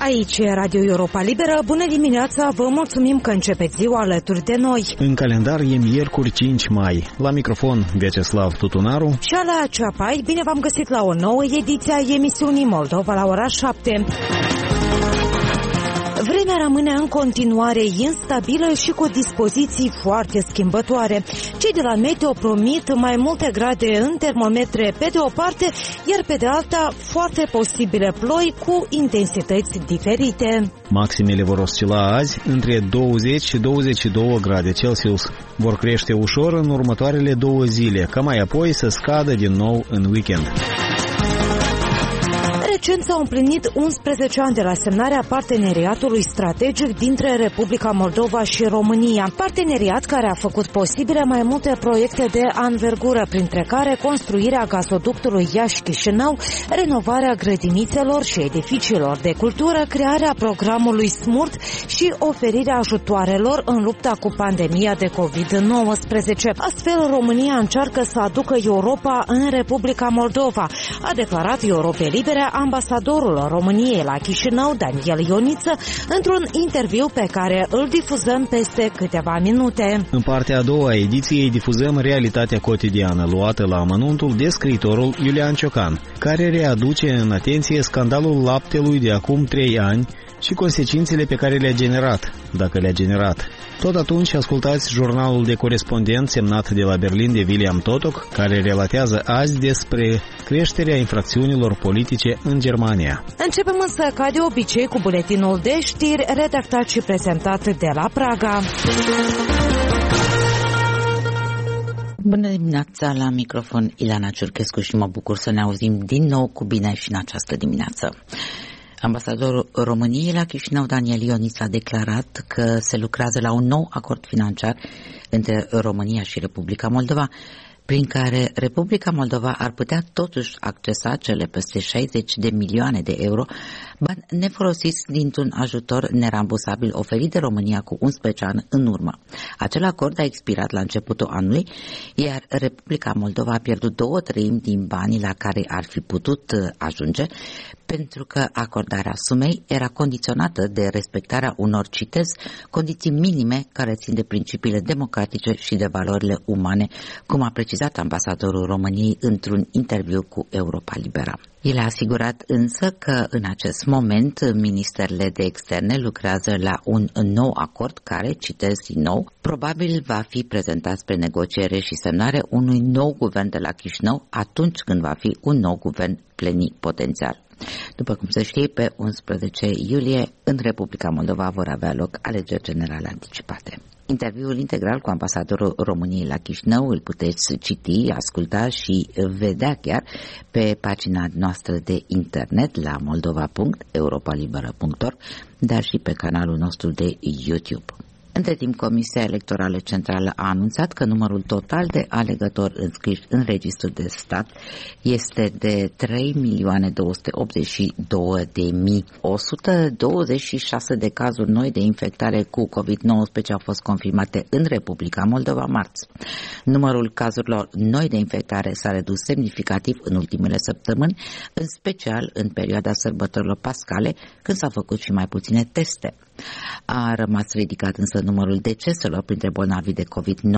Aici e Radio Europa Liberă. Bună dimineața, vă mulțumim că începeți ziua alături de noi. În calendar e miercuri 5 mai. La microfon Vyacheslav Tutunaru Și Ala Ceapai, bine v-am găsit la o nouă ediție a emisiunii Moldova la ora 7. Vremea rămâne în continuare instabilă și cu dispoziții foarte schimbătoare. Cei de la Meteo promit mai multe grade în termometre pe de o parte, iar pe de alta foarte posibile ploi cu intensități diferite. Maximele vor oscila azi între 20 și 22 grade Celsius. Vor crește ușor în următoarele 2 zile, ca mai apoi să scadă din nou în weekend. Recent s-au împlinit 11 ani de la semnarea parteneriatului strategic dintre Republica Moldova și România. Parteneriat care a făcut posibile mai multe proiecte de anvergură, printre care construirea gazoductului Iași-Chișinău, renovarea grădinițelor și edificiilor de cultură, crearea programului SMURT și oferirea ajutoarelor în lupta cu pandemia de COVID-19. Astfel, România încearcă să aducă Europa în Republica Moldova, a declarat Europei Libere ambasadorul României la Chișinău, Daniel Ioniță, într-un interviu pe care îl difuzăm peste câteva minute. În partea a doua a ediției difuzăm realitatea cotidiană luată la amănuntul de scriitorul Iulian Ciocan, care readuce în atenție scandalul laptelui de acum 3 ani și consecințele pe care le-a generat, dacă le-a generat. Tot atunci ascultați jurnalul de corespondent semnat de la Berlin de William Totok, care relatează azi despre creșterea infracțiunilor politice în Germania. Începem însă ca de obicei cu buletinul de știri redactat și prezentat de la Praga. Bună dimineața, la microfon Ilana Ciurchescu și mă bucur să ne auzim din nou cu bine și în această dimineață. Ambasadorul României la Chișinău, Daniel Ioniță, a declarat că se lucrează la un nou acord financiar între România și Republica Moldova, prin care Republica Moldova ar putea totuși accesa cele peste 60 de milioane de euro, bani nefolosiți dintr-un ajutor nerambursabil oferit de România cu 11 ani în urmă. Acel acord a expirat la începutul anului, iar Republica Moldova a pierdut 2/3 din banii la care ar fi putut ajunge, pentru că acordarea sumei era condiționată de respectarea unor, citez, condiții minime care țin de principiile democratice și de valorile umane, cum a precizat ambasadorul României într-un interviu cu Europa Liberă. El a asigurat însă că în acest moment ministerele de externe lucrează la un nou acord care, citez din nou, probabil va fi prezentat spre negociere și semnare unui nou guvern de la Chișinău atunci când va fi un nou guvern plenipotențiar. După cum se știe, pe 11 iulie în Republica Moldova vor avea loc alegeri generale anticipate. Interviul integral cu ambasadorul României la Chișinău îl puteți citi, asculta și vedea chiar pe pagina noastră de internet la moldova.europalibera.org, dar și pe canalul nostru de YouTube. Între timp, Comisia Electorală Centrală a anunțat că numărul total de alegători înscriși în registrul de stat este de 3.282.000. 126 de cazuri noi de infectare cu COVID-19 au fost confirmate în Republica Moldova marți. Numărul cazurilor noi de infectare s-a redus semnificativ în ultimele săptămâni, în special în perioada sărbătorilor pascale, când s-au făcut și mai puține teste. A rămas ridicat însă numărul deceselor printre bolnavii de COVID-19.